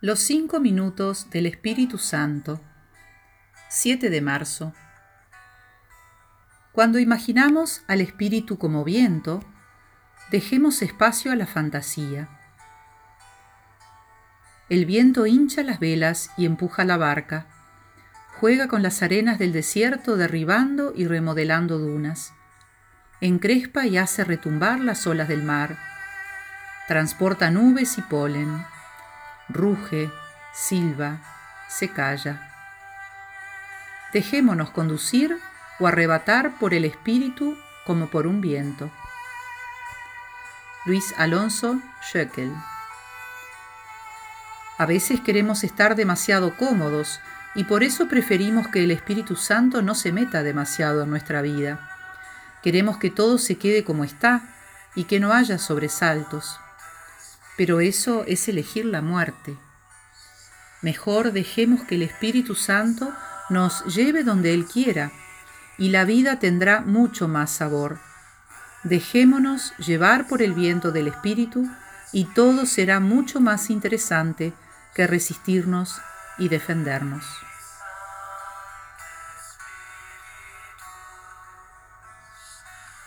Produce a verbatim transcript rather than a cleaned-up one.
Los cinco minutos del Espíritu Santo. siete de marzo. Cuando imaginamos al Espíritu como viento, dejemos espacio a la fantasía. El viento hincha las velas y empuja la barca. Juega con las arenas del desierto derribando y remodelando dunas. Encrespa y hace retumbar las olas del mar. Transporta nubes y polen. Ruge, silba, se calla. Dejémonos conducir o arrebatar por el espíritu como por un viento. Luis Alonso Schöckel. A veces queremos estar demasiado cómodos y por eso preferimos que el Espíritu Santo no se meta demasiado en nuestra vida. Queremos que todo se quede como está y que no haya sobresaltos. Pero eso es elegir la muerte. Mejor dejemos que el Espíritu Santo nos lleve donde Él quiera y la vida tendrá mucho más sabor. Dejémonos llevar por el viento del Espíritu y todo será mucho más interesante que resistirnos y defendernos.